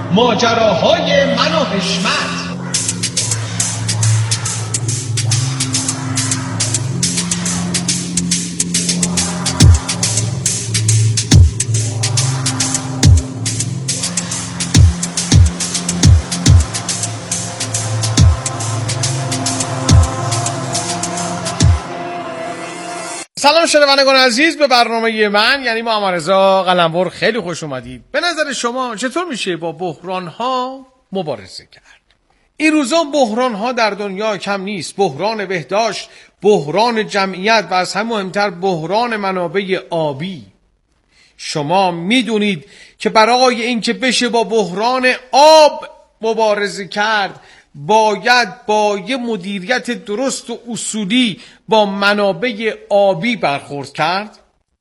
ماجراهای من و حشمت. سلام شنوندگان عزیز به برنامه من، یعنی محمد رضا قلمبر، خیلی خوش اومدید. به نظر شما چطور میشه با بحران‌ها مبارزه کرد؟ این روزا بحران‌ها در دنیا کم نیست. بحران بهداشت، بحران جمعیت و از همه مهمتر بحران منابع آبی. شما میدونید که برای اینکه بشه با بحران آب مبارزه کرد باید با یه مدیریت درست و اصولی با منابع آبی برخورد کرد.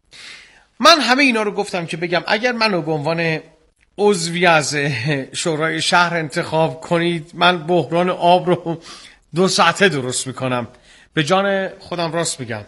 من همه اینا رو گفتم که بگم اگر منو به عنوان عضوی از شورای شهر انتخاب کنید، من بحران آب رو 2 ساعته درست میکنم. به جان خودم راست میگم.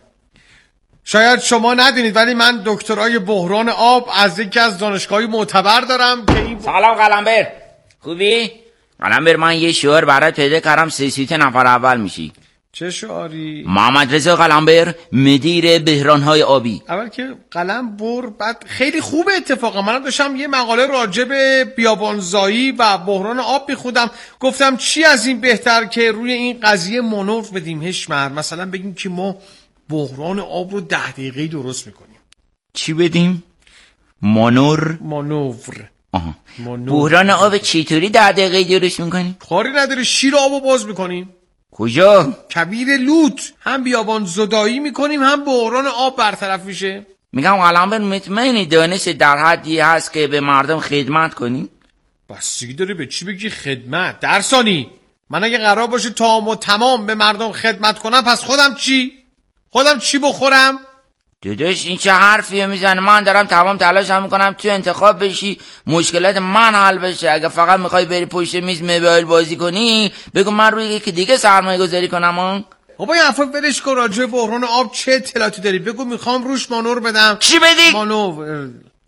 شاید شما ندونید ولی من دکترای بحران آب از یکی از دانشگاهی معتبر دارم که این سلام قلمبر، خوبی؟ قلمبر، من یه شعار برات پیدا کردم، 3 نفر اول میشی. چه شعاری؟ محمد رضا قلمبر، مدیر بحران‌های آبی. اول که قلم بعد خیلی خوبه. اتفاقا منم داشتم یه مقاله راجع به بیابانزایی و بحران آب میخوندم، گفتم چی از این بهتر که روی این قضیه مانور بدیم حشمت. مثلا بگیم که ما بحران آب رو 10 دقیقه‌ای درست میکنیم. چی بدیم؟ مانور. آها. بحران آب چطوری 10 دقیقه‌ای درست میکنیم؟ کاری نداره، شیر آبو باز میکنیم. کجا؟ کبیر لوت. هم بیابان زدایی میکنیم هم بحران آب برطرف میشه. میگم قلمبر، مطمئنی دانش در حدی هست که به مردم خدمت کنی؟ بستگی داره به چی بگی خدمت درسانی. من اگه قرار باشه تمام به مردم خدمت کنم، پس خودم چی بخورم؟ داداش این چه حرفیه میزنه؟ من دارم تمام تلاشم میکنم تو انتخاب بشی، مشکلات من حل بشه. اگه فقط میخوای بری پشت میز موبایل بازی کنی، بگو من روی یکی دیگه سرمایه گذاری کنم. بابا این حرفا ولش کن. راجع بحران آب چه اطلاعاتی داری؟ بگو میخوام روش مانور بدم. چی بدی؟ مانور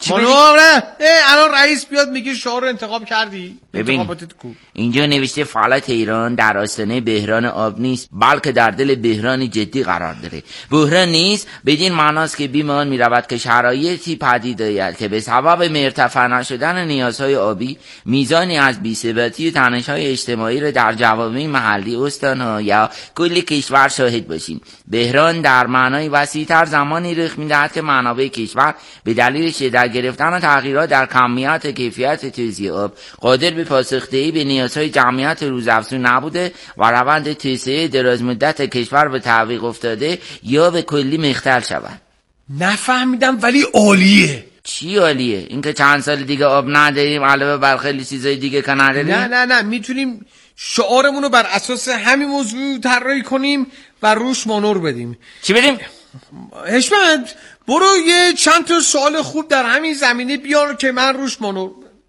نه. الان رئیس بیاد میگه شعار انتخاب کردی؟ ببین اینجا نوشته فعالیت ایران در آستانه بحران آب نیست، بلکه در دل بحران جدی قرار داره. بحران نیست بدین معناست که بیمان میرود که شرایطی پدید آید که به سبب مرتفع نشدن نیازهای آبی میزانی از بی‌ثباتی و تنش‌های اجتماعی را در جوامع محلی، استان‌ها یا کل کشور شاهد باشیم. بحران در معنای وسیع‌تر زمانی رخ می‌دهد که منابع کشور به دلیل شدت گرفتن تغییرات در کمیت و کیفیت توزیع آب قادر به پاسخ‌دهی به نیازهای جمعیت روزافزون نبوده و روند توسعه درازمدت کشور به تعویق افتاده یا به کلی مختل شود. نفهمیدم ولی عالیه. چی عالیه؟ اینکه چند سال دیگه آب نداریم علاوه بر خیلی چیزای دیگه که نداریم؟ نه میتونیم شعارمون رو بر اساس همین موضوع طراحی کنیم و روش مانور بدیم. چی بدیم؟ حشمت برو یه چند تا سوال خوب در همین زمینه بیار که من روش مانور.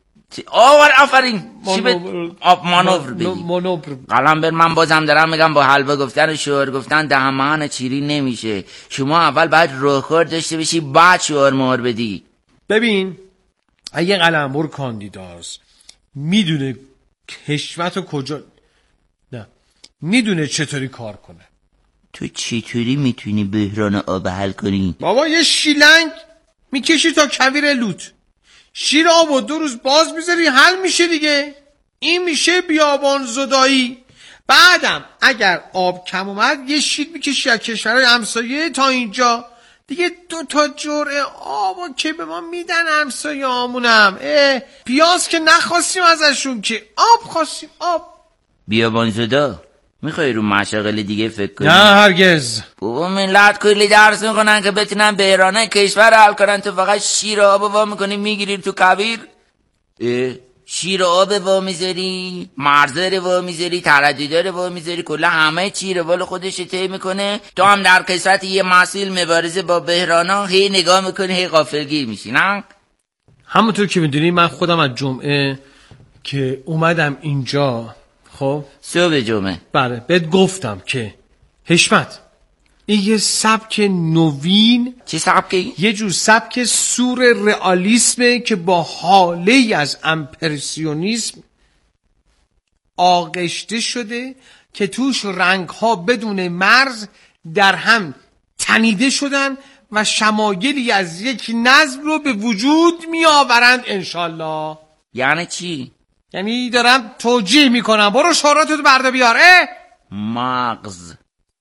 آفرین. چی مانور بگیم؟ قلمبر، من بازم دارم میگم با حلوا گفتن و شعار گفتن دهمان چیری نمیشه. شما اول باید راهکار داشته باشی، بعد شعار مهار بدی. ببین اگه قلمبر کاندیداست میدونه حشمت کجا، نه میدونه چطوری کار کنه. تو چطوری میتونی بحران آب حل کنی؟ بابا یه شیلنگ میکشی تا کویر لوت، شیر آبو 2 روز باز میذاری، حل میشه دیگه. این میشه بیابان زدایی. بعدم اگر آب کم اومد یه شیر میکشی از کشورهای همسایه تا اینجا دیگه. 2 تا جرعه آبو که به ما میدن همسایه آمونم. پیاز که نخواستیم ازشون، که آب خواستیم. آب بیابان زدا. میخوای رو مشاغل دیگه فکر کنی؟ نه هرگز. بابا ملت کلی درس میکنن که بتونن بحرانه کشور حل کنن، تو فقط شیر آب وا میکنی میگیری تو کویر. شیر آب وا میذاری، مرزر وا میذاری، تردیدار وا میذاری، کلا همه چی روال خودش طی میکنه. تو هم در کسرت یه مسئول مبارزه با بحرانا هی نگاه میکنی، هی غافلگیر میشی. نه همونطور که میدونی من خودم از جمعه که اومدم اینجا، خب صبح جمعه، بله بهت گفتم که حشمت این یه سبک نوین، چه سبکی؟ یه جور سبک سور رئالیسمه که با حاله از امپرسیونیسم آغشته شده که توش رنگ‌ها بدون مرز در هم تنیده شدن و شمایلی از یک نظم رو به وجود می آورند انشالله. یعنی چی؟ یعنی دارم توجیه میکنم. برو شعراتو برده بیار. مغز.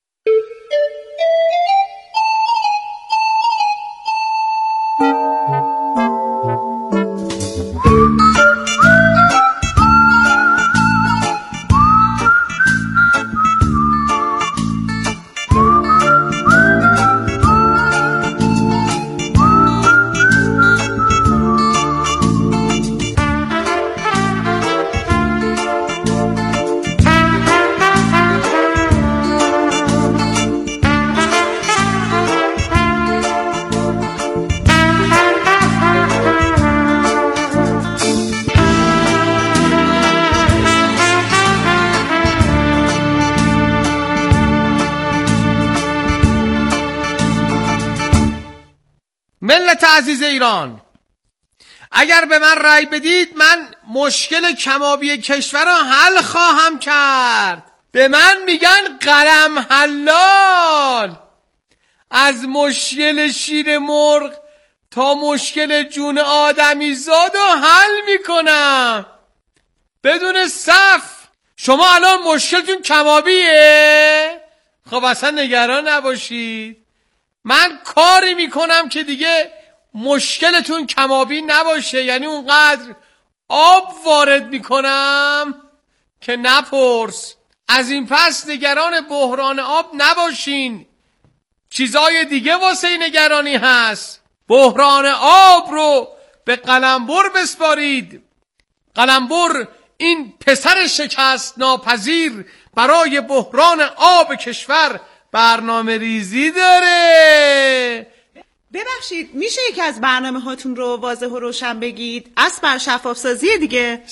ملت عزیز ایران، اگر به من رأی بدید من مشکل کمابی کشور را حل خواهم کرد. به من میگن قلم حلال. از مشکل شیر مرغ تا مشکل جون آدمی زاد و حل میکنم بدون صف. شما الان مشکلتون کمابیه؟ خب اصلا نگران نباشید، من کاری میکنم که دیگه مشکلتون کمابی نباشه. یعنی اونقدر آب وارد میکنم که نپرس. از این پس نگران بحران آب نباشین، چیزای دیگه واسه نگرانی هست. بحران آب رو به قلمبر بسپارید. قلمبر این پسر شکست ناپذیر برای بحران آب کشور برنامه ریزی داره. ببخشید میشه یکی از برنامه هاتون رو واضح و روشن بگید؟ بر شفاف سازی دیگه.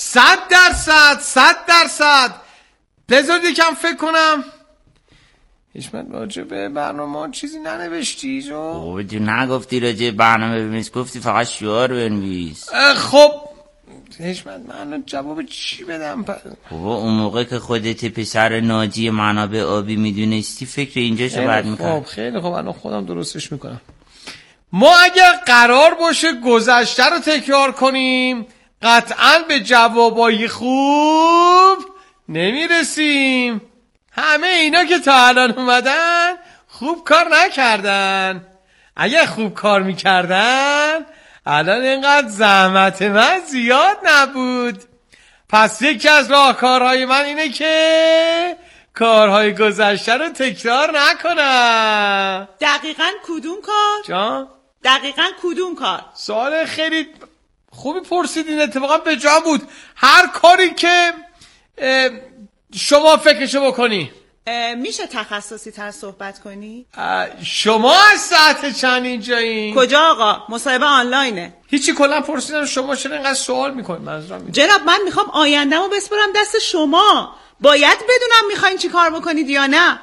100%. بذارید یکم فکر کنم. هیچ من راجع به برنامه چیزی ننوشتی جو؟ تو نگفتی راجع برنامه بنویس، گفتی فقط شعار بنویس. خب هیچ من جواب چی بدم؟ بابا اون موقع که خودت پسر ناجی منابع آبی میدونستی فکر اینجاشو بعد میکنم. خیلی خوب الان خودم درستش میکنم. ما اگر قرار باشه گذشته رو تکرار کنیم قطعاً به جوابای خوب نمیرسیم. همه اینا که تا الان اومدن خوب کار نکردن. اگه خوب کار میکردن الان اینقدر زحمت من زیاد نبود. پس یکی از راهکارهای من اینه که کارهای گذشته رو تکرار نکنم. دقیقاً کدوم کار؟ جان؟ دقیقاً کدوم کار؟ سوال خیلی خوبی پرسیدین، اتفاقا به جا بود. هر کاری که شما فکرشو بکنی. میشه تخصصی تر صحبت کنی؟ شما از ساعت چند اینجایین؟ کجا آقا؟ مصاحبه آنلاینه. هیچی، کلا پرسیدم شما چرا اینقدر سوال میکنید. منظورم جناب من میخوام آینده‌مو بسپرم دست شما. باید بدونم میخواین چی کار بکنید یا نه.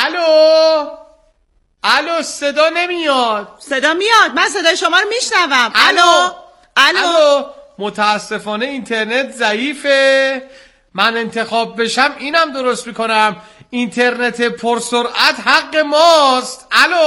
الو صدا نمیاد. صدا میاد، من صدای شما رو میشنوم. الو متاسفانه اینترنت ضعیفه. من انتخاب بشم اینم درست میکنم. اینترنت پرسرعت حق ماست.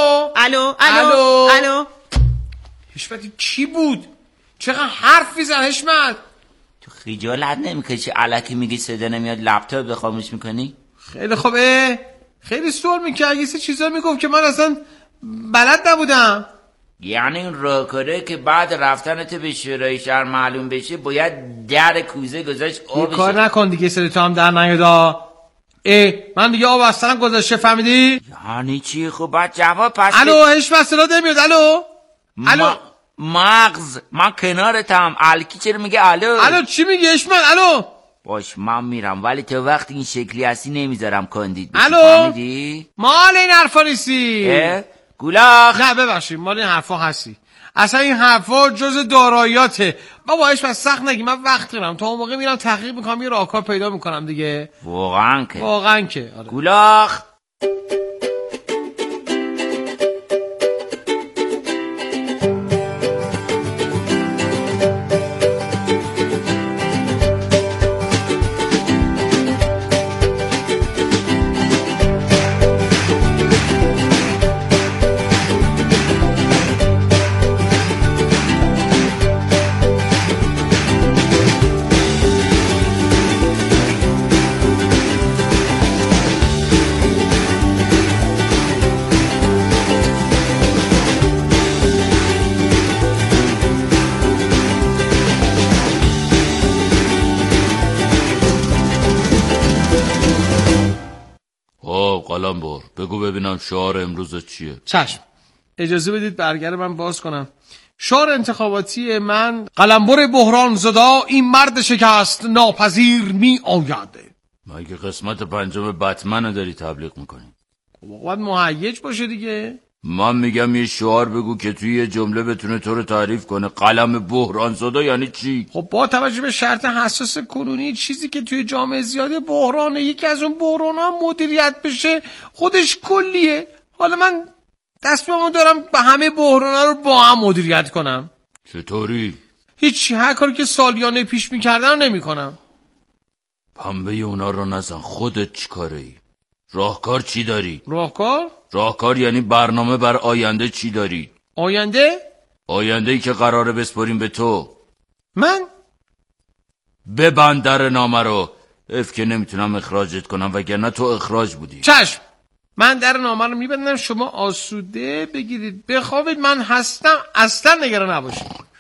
الو حشمتی کی بود؟ چقدر حرف میزن حشمت؟ تو خجالت نمیکشی الکی میگی صدا نمیاد لپتاپ خاموش میکنی؟ خیلی خوبه. خیلی سوال میکرد یه چیزا میگفت که من اصلا بلد نبودم. یعنی این راهکاره که بعد رفتنت به شورای شهر معلوم بشه باید در کوزه گذاشت آب کار نکن دیگه، سری تو هم در نیادا. من دیگه آب اصلا گذاشته، فهمیدی؟ یعنی چی؟ خب بعد جواب پس. الو هیچ مسئله نمیاد. الو مغز من کنارتم. الکی چرا میگه الو چی میگی اشمن؟ الو باش من میرم، ولی تا وقتی این شکلی هستی نمیذارم کاندید بشی. فهمیدی؟ مال این حرفا نیستی. گولاخ. نه ببخشید مال این حرفا هستی. اصلا این حرفا جز داراییاته. بابا اشمن سخت نگی، من وقت دارم. تا اون موقع میرم تحقیق میکنم، یه راهکار پیدا میکنم دیگه. واقعا که آره. گولاخ. قلمبر بگو ببینم شعار امروز چیه؟ چشم، اجازه بدید برگر من باز کنم. شعار انتخاباتی من: قلمبر بحران زدا، این مرد شکست ناپذیر می آید. مگه قسمت پنجم بتمن داری تبلیغ میکنی؟ باید مهیج باشه دیگه. من میگم یه شعار بگو که توی یه جمله بتونه تو رو تعریف کنه. قلم بحران زدا یعنی چی؟ خب با توجه به شرط حساس کنونی، چیزی که توی جامعه زیاده بحرانه، یکی از اون بحران‌ها مدیریت بشه خودش کلیه. حالا من تصمیمو دارم به همه بحران‌ها رو با هم مدیریت کنم. چطوری؟ هیچی، هر کاری که سالیانه پیش می‌کردم نمی‌کنم. پنبه اونا رو نزن. خودت چی کاره ای؟ راهکار چی داری؟ راهکار یعنی برنامه بر آینده چی داری؟ آینده‌ای که قراره بسپاریم به تو. من؟ ببند در نامه رو. که نمیتونم اخراجت کنم وگرنه تو اخراج بودی. چشم، من در نامه رو میبندم، شما آسوده بگیرید بخوابید، من هستم، اصلا نگران نباشید.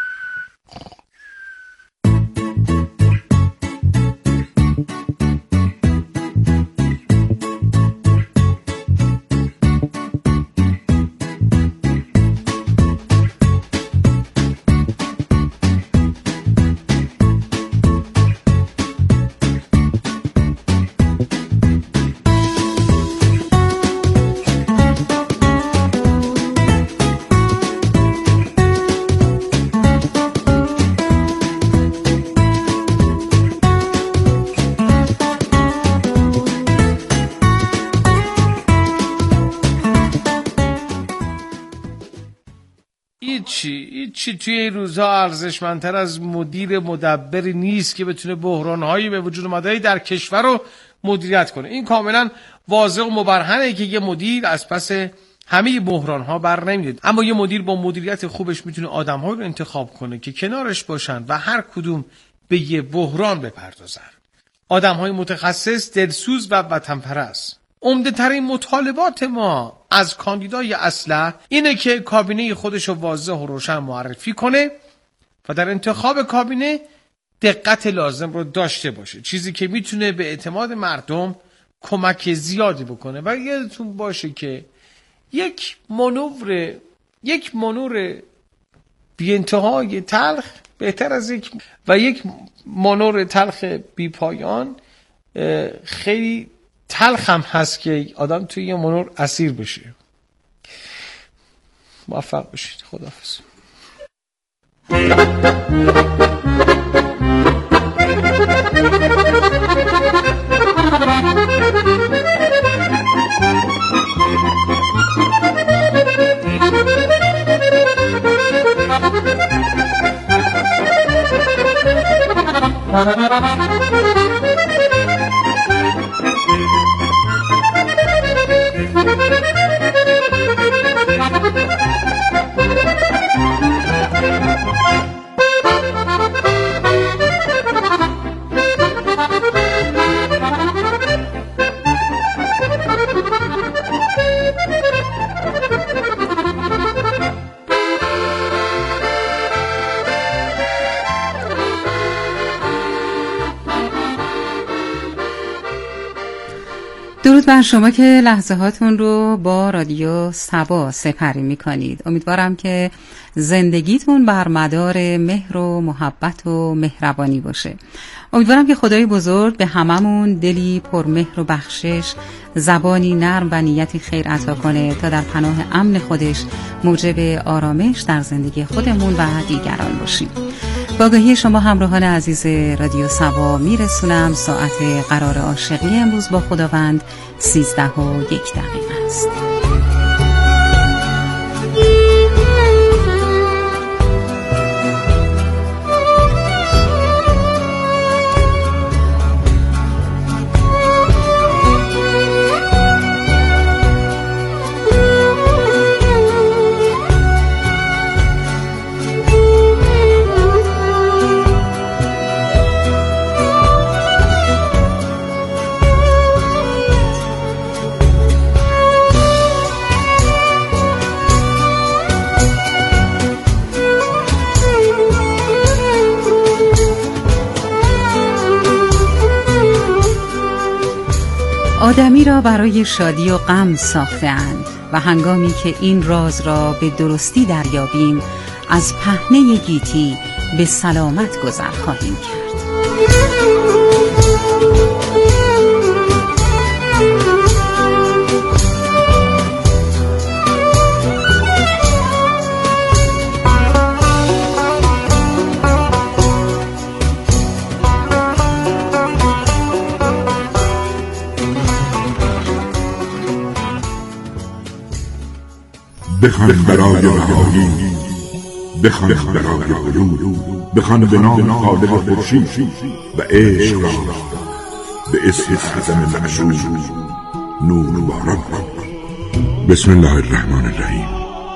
هیچی توی این روزها ارزشمندتر از مدیر مدبری نیست که بتونه بحران‌هایی به وجود اومده در کشور رو مدیریت کنه. این کاملا واضح و مبرهنه که یه مدیر از پس همه بحران‌ها بر نمیاد، اما یه مدیر با مدیریت خوبش میتونه آدم‌هایی رو انتخاب کنه که کنارش باشن و هر کدوم به یه بحران بپردازن. آدم‌های متخصص، دلسوز و وطنپرست. عمده ترین مطالبات ما از کاندیدای اصلح اینه که کابینه خودش رو واضح و روشن معرفی کنه و در انتخاب کابینه دقت لازم رو داشته باشه، چیزی که میتونه به اعتماد مردم کمک زیادی بکنه. و یادتون باشه که یک مانور بی انتهای تلخ بهتر از یک مانور تلخ بی پایان. خیلی تلخ هم هست که آدم توی یه مانور اسیر بشه. موفق باشید. خداحافظ. درود بر شما که لحظه هاتون رو با رادیو صبا سپری می کنید. امیدوارم که زندگیتون بر مدار مهر و محبت و مهربانی باشه. امیدوارم که خدای بزرگ به هممون دلی پر مهر و بخشش، زبانی نرم و نیتی خیر عطا کنه تا در پناه امن خودش موجب آرامش در زندگی خودمون و دیگران باشیم. با آگاهی شما همراهان عزیز رادیو صبا میرسونم ساعت قرار عاشقی امروز با خداوند 13:01 است. آدمی را برای شادی و غم ساخته‌اند و هنگامی که این راز را به درستی دریابیم از پهنه گیتی به سلامت گذر خواهیم کرد. بخوان برای رهایی، بخوان برای علوم، بخوان به نام خالق خورشید و عشق را به اسم خزم معشوق نور باران. بسم الله الرحمن الرحیم.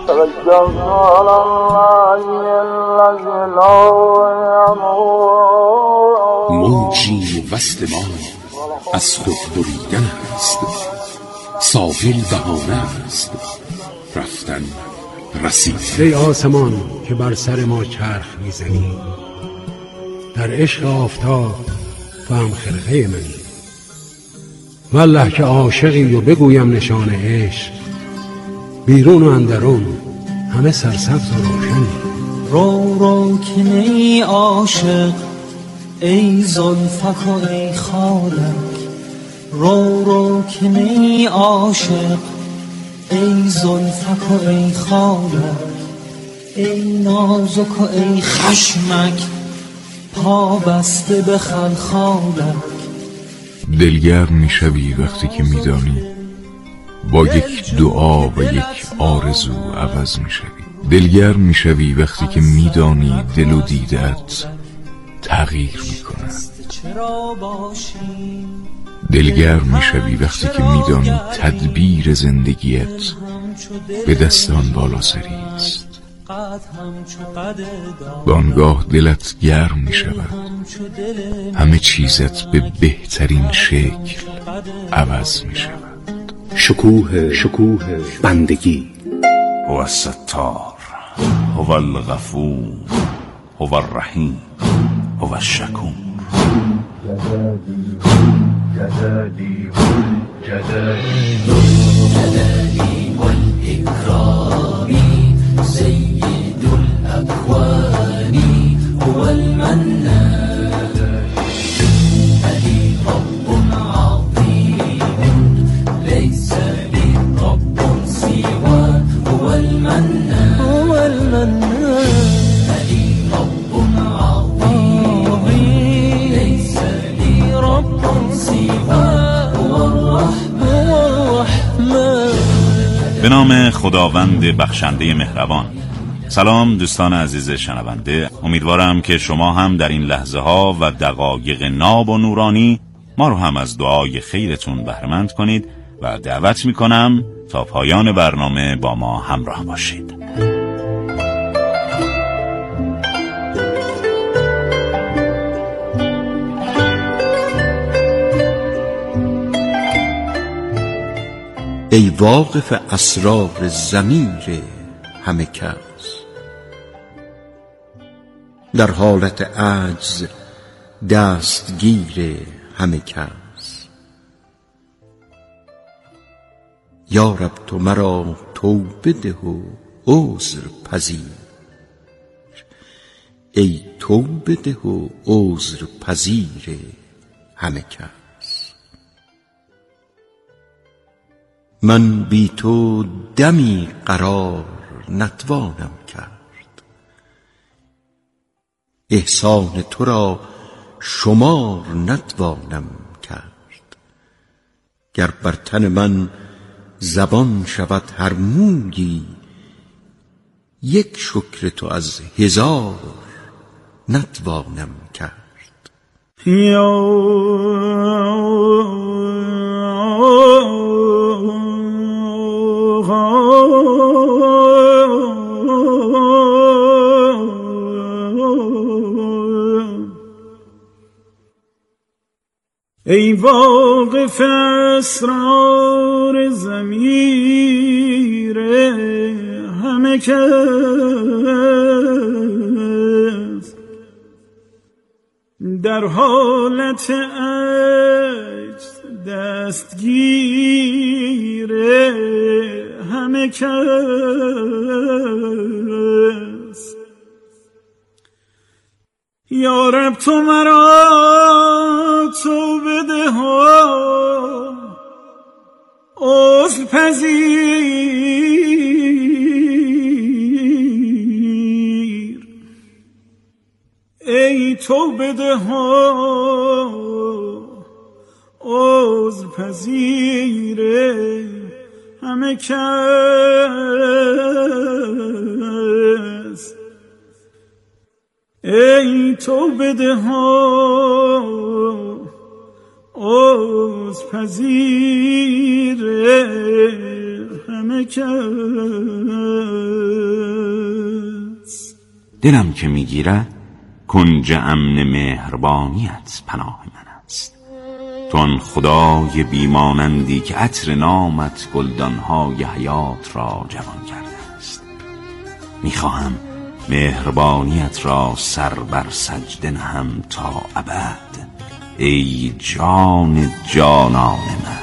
موجی وصل ما از خود بریدن است، ساحل بهانه است رفتن رسید. ای آسمان که بر سر ما چرخ میزنی، در عشق آفتاب تو هم خرقه منی. والله که عاشقی و بگویم نشان عشق، بیرون و اندرون همه سرسبز و روشنی. رو که نی عاشق ای زلفک و ای خالک، رو که نی عاشق ای زلفک و ای خالک، ای نازک و ای خشمک پا بسته به خلخالک. دلگرم میشوی وقتی که میدانی با یک دعا و یک آرزو عوض میشوی. دلگرم میشوی وقتی که میدانی دل و دیدت تغییر میکنه. دلگرم میشوی وقتی که میدانی تدبیر زندگیت به دست آن بالا سری است. بانگاه دلت گرم میشود، همه چیزت به بهترین شکل عوض میشود. شکوه بندگی. هو الستار، هو الغفور، هو الرحیم، هو الشکور. جدادي والإكرام سيد الأكوان هو المنان. لي رب عظيم ليس لي رب سواه هو المنان. هو المنان. لي رب عظيم ليس لي رب سواه هو الرحمن. به نام خداوند بخشنده مهربان. سلام دوستان عزیز شنونده، امیدوارم که شما هم در این لحظه ها و دقایق ناب و نورانی ما رو هم از دعای خیرتون بهره‌مند کنید و دعوت میکنم تا پایان برنامه با ما همراه باشید. ای واقف اسرار ضمیر همه کس، در حالت عجز دستگیر همه کس. یا رب تو مرا توبه ده و عذر پذیر، ای توبه ده و عذر پذیر همه کس. من بی تو دمی قرار نتوانم کرد، احسان تو را شمار نتوانم کرد. گر بر تن من زبان شود هر مویی، یک شکر تو از هزار نتوانم کرد. ای واقف اسرار ضمیر همه کس، در حالت عجز دستگیر همه کس. یا رب تو مرا توبه ده و عذر پذیر. ای توبه ده و عذر پذیر همه کس. ای توبه ده و عذر پذیر همه کس. دلم که میگیره کنج امن مهربانیت پناه من است. تو آن خدای بیمانندی که عطر نامت گلدانهای حیات را جوان کرده است. میخواهم مهربانیت را سر بر سجده نهم تا ابد. ای جان جانان من.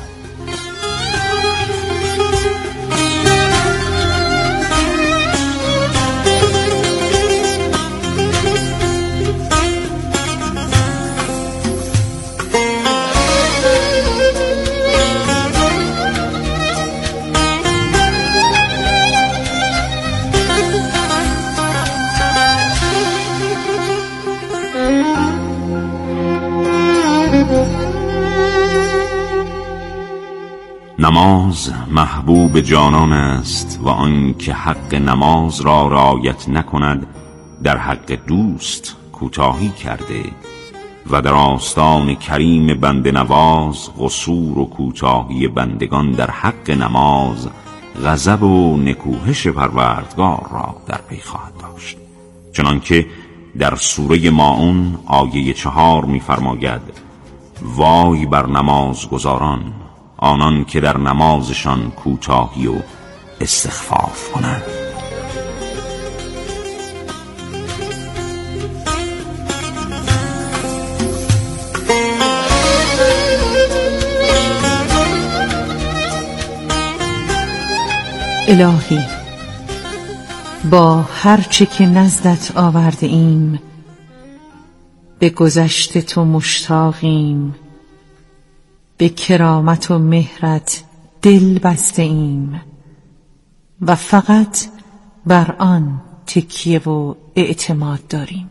نماز محبوب جانان است و آن که حق نماز را رعایت نکند در حق دوست کوتاهی کرده و در آستان کریم بنده نواز قصور و کوتاهی بندگان در حق نماز غضب و نکوهش پروردگار را در پی خواهد داشت. چنانکه در سوره ماعون آیه 4 می‌فرماید: وای بر نمازگزاران، آنان که در نمازشان کوتاهی و استخفاف کنند. الهی، با هر چه که نزدت آورده ایم به گذشته تو مشتاقیم، به کرامت و مهرت دل بسته ایم و فقط بر آن تکیه و اعتماد داریم.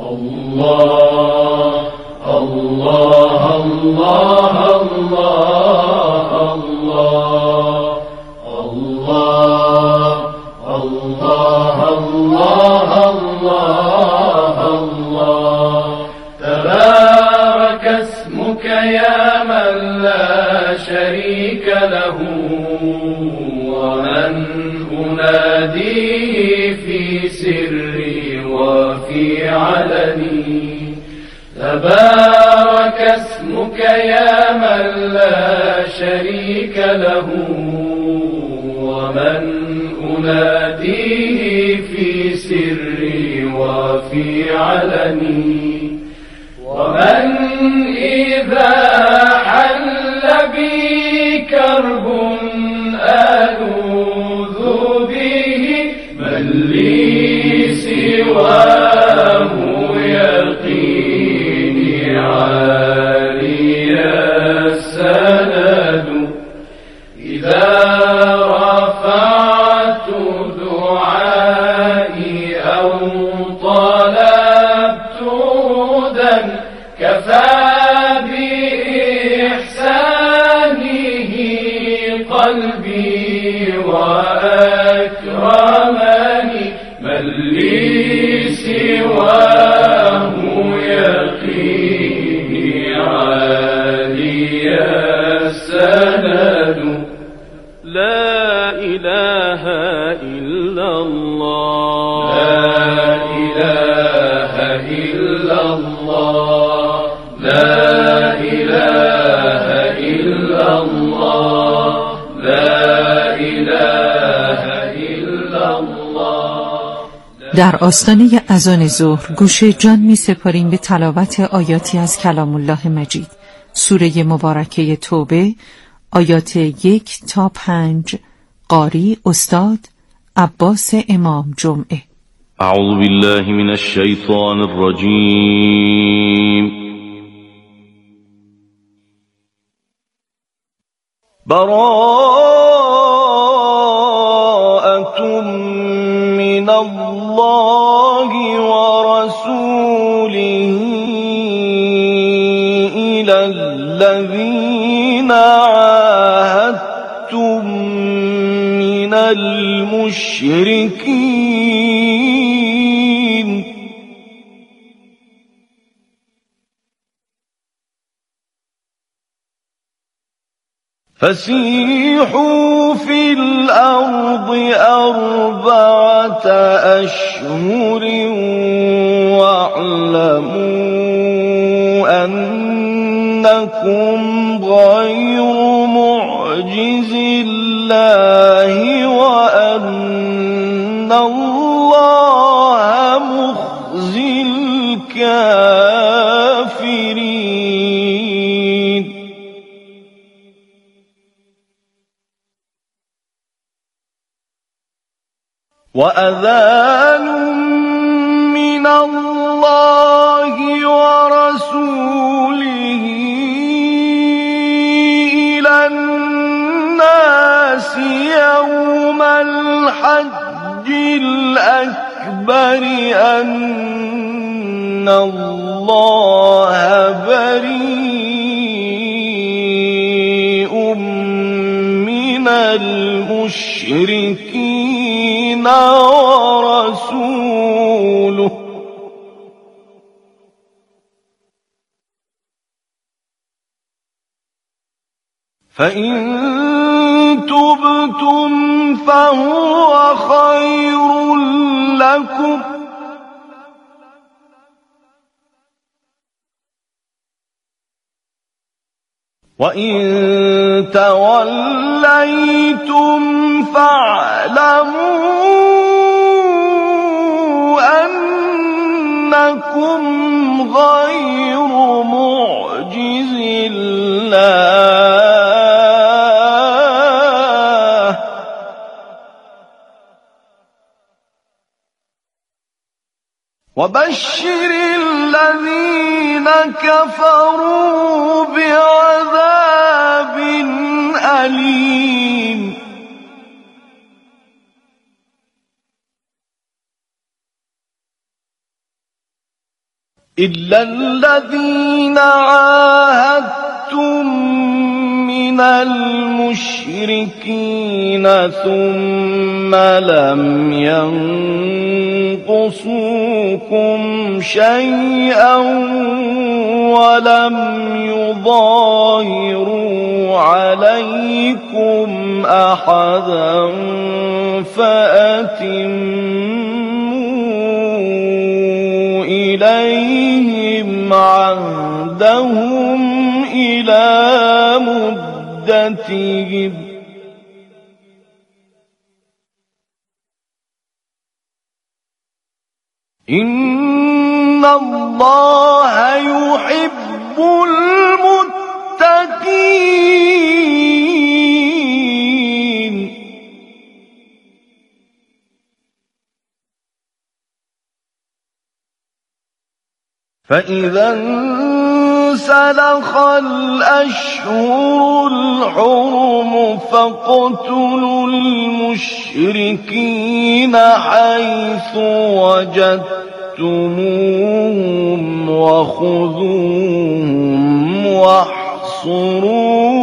الله الله الله الله الله الله الله الله الله الله. تبارك اسمك يا من لا شريك له ومن أناديه في سري وفي علني. تبارك اسمك يا من لا شريك له ومن أناديه في سري وفي علني. ومن إذا حل بي كرب ألوذ به من لي سواه يقيني عالي السند. إذا رفعت دعائي أو طلبت هدى كفى بإحسانه قلبي وأكرمني. من لي سواه يقيني عالي السند. لا إله إلا الله لا إله إلا الله لا إله إلا الله لا إله إلا الله. در آستانه اذان ظهر گوش جان می سپاریم به تلاوت آیاتی از کلام الله مجید سوره مبارکه توبه آیات 1 تا 5. قاری استاد عباس امام جمعه. اعوذ بالله من الشیطان الرجیم. براءة من الله ورسوله إلى الذين عاهدتم من المشركين فسيحوا في الأرض 4 أشهر واعلموا أنكم غير معجز الله وأن الله مخزي الكافرين. وأذان من الله ورسوله إلى الناس يوم الحج الأكبر أن الله بريء من المشركين ورسوله فإن تبتم فهو خير لكم وإن توليتم فاعلموا أنكم غير معجز الله وبشر الذين كفروا بعذاب أليم. إلا الذين عاهدتم من المشركين ثم لم ينقصوكم شيئا ولم يظاهروا عليكم أحدا فأتموا إليهم عهدهم إلى مدتهم إن الله يحب المتقين. فإذا انسلخ الأشهر الحرم فاقتلوا المشركين حيث وجدتموهم وخذوهم واحصروهم